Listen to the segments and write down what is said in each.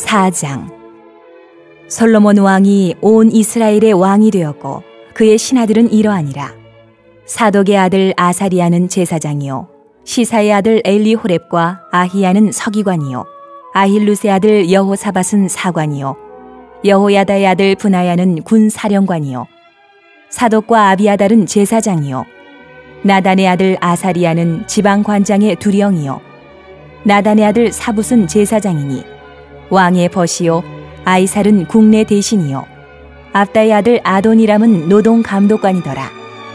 4장. 솔로몬 왕이 온 이스라엘의 왕이 되었고 그의 신하들은 이러하니라. 사독의 아들 아사리야는 제사장이요, 시사의 아들 엘리호렙과 아히야는 서기관이요, 아힐루스의 아들 여호사밧은 사관이요, 여호야다의 아들 브나야는 군사령관이요, 사독과 아비아달은 제사장이요, 나단의 아들 아사리야는 지방관장의 두령이요, 나단의 아들 사붓은 제사장이니 왕의 벗이요, 아이살은 국내 대신이요, 압다의 아들 아도니람은 노동 감독관이더라.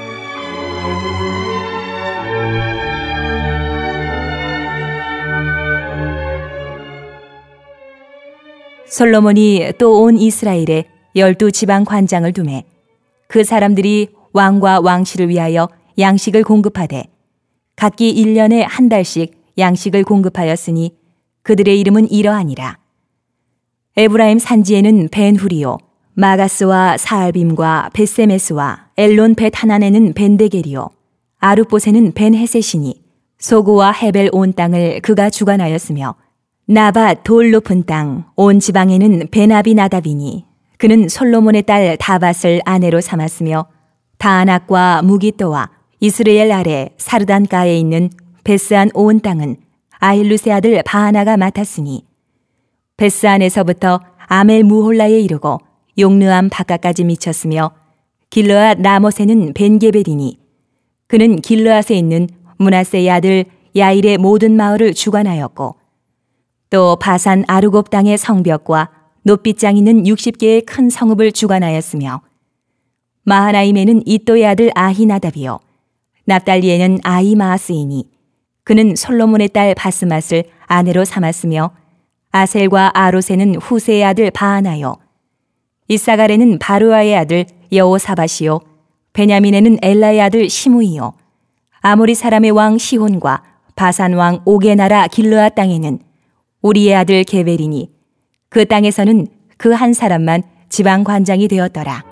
솔로몬이 또 온 이스라엘에 12지방 관장을 두매 그 사람들이 왕과 왕실을 위하여 양식을 공급하되 각기 1년에 한 달씩 양식을 공급하였으니 그들의 이름은 이러하니라. 에브라임 산지에는 벤후리요, 마가스와 사알빔과 벳세메스와 엘론 벳하난에는 벤데겔이요, 아룻봇에는 벤헤셋이니 소구와 헤벨 온 땅을 그가 주관하였으며 나밧 돌 높은 땅 온 지방에는 베나비나답이니 그는 솔로몬의 딸 다밧을 아내로 삼았으며 다아낙과 무기또와 이스라엘 아래 사르단가에 있는 베스안 온 땅은 아힐루스의 아들 바하나가 맡았으니 베스안에서부터 아멜 무홀라에 이르고 용르암 바깥까지 미쳤으며 길르앗 라못에는 벤게벨이니 그는 길르앗에 있는 므낫세의 아들 야일의 모든 마을을 주관하였고 또 바산 아르곱 땅의 성벽과 높빗장 있는 60개의 큰 성읍을 주관하였으며 마하나임에는 이또의 아들 아히나답이요, 납달리에는 아히마아스이니 그는 솔로몬의 딸 바스맛을 아내로 삼았으며 아셀과 아롯에는 후세의 아들 바하나요, 이사갈에는 바루아의 아들 여호사밧이요, 베냐민에는 엘라의 아들 시므이요, 아모리 사람의 왕 시혼과 바산 왕 옥의 나라 길르앗 땅에는 우리의 아들 게벨이니 그 땅에서는 그 한 사람만 지방 관장이 되었더라.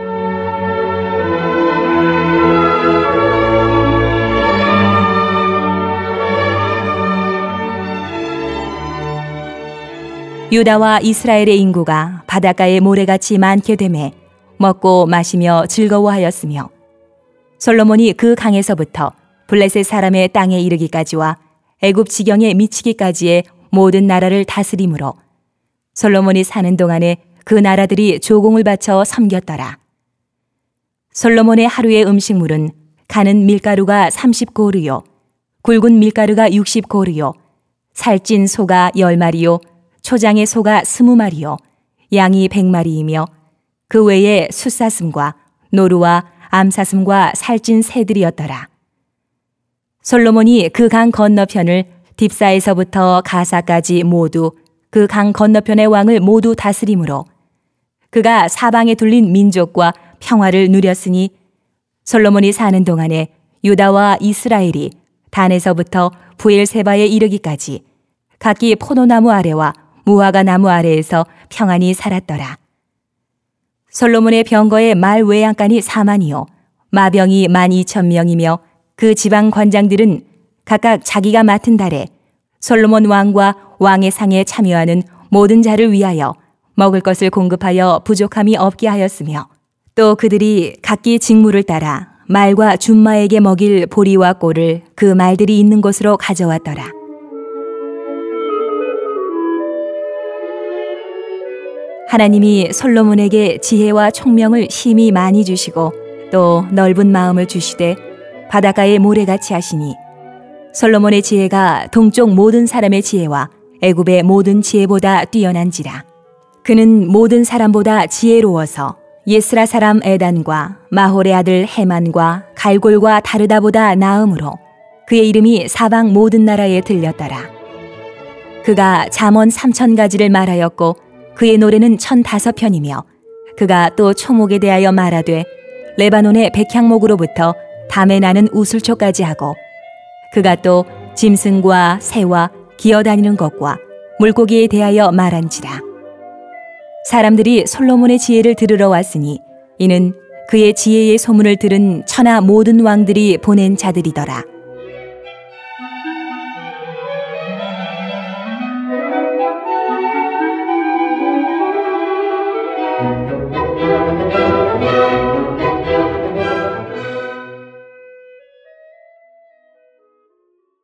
유다와 이스라엘의 인구가 바닷가의 모래같이 많게 되매 먹고 마시며 즐거워하였으며 솔로몬이 그 강에서부터 블레셋 사람의 땅에 이르기까지와 애굽 지경에 미치기까지의 모든 나라를 다스림으로 솔로몬이 사는 동안에 그 나라들이 조공을 바쳐 섬겼더라. 솔로몬의 하루의 음식물은 가는 밀가루가 30고르요, 굵은 밀가루가 60고르요, 살찐 소가 10마리요, 초장의 소가 20마리요, 양이 100마리이며 그 외에 숫사슴과 노루와 암사슴과 살찐 새들이었더라. 솔로몬이 그 강 건너편을 딥사에서부터 가사까지 모두 그 강 건너편의 왕을 모두 다스림으로 그가 사방에 둘린 민족과 평화를 누렸으니 솔로몬이 사는 동안에 유다와 이스라엘이 단에서부터 부엘세바에 이르기까지 각기 포도나무 아래와 무화과 나무 아래에서 평안히 살았더라. 솔로몬의 병거의 말 외양간이 4만이요 마병이 12,000명이며 그 지방 관장들은 각각 자기가 맡은 달에 솔로몬 왕과 왕의 상에 참여하는 모든 자를 위하여 먹을 것을 공급하여 부족함이 없게 하였으며 또 그들이 각기 직무를 따라 말과 준마에게 먹일 보리와 꼴을 그 말들이 있는 곳으로 가져왔더라. 하나님이 솔로몬에게 지혜와 총명을 심히 많이 주시고 또 넓은 마음을 주시되 바닷가의 모래같이 하시니 솔로몬의 지혜가 동쪽 모든 사람의 지혜와 애굽의 모든 지혜보다 뛰어난지라. 그는 모든 사람보다 지혜로워서 예스라 사람 에단과 마홀의 아들 헤만과 갈골과 다르다보다 나음으로 그의 이름이 사방 모든 나라에 들렸더라. 그가 잠언 3,000가지를 말하였고 그의 노래는 1,005편이며 그가 또 초목에 대하여 말하되 레바논의 백향목으로부터 담에 나는 우슬초까지 하고 그가 또 짐승과 새와 기어다니는 것과 물고기에 대하여 말한지라. 사람들이 솔로몬의 지혜를 들으러 왔으니 이는 그의 지혜의 소문을 들은 천하 모든 왕들이 보낸 자들이더라.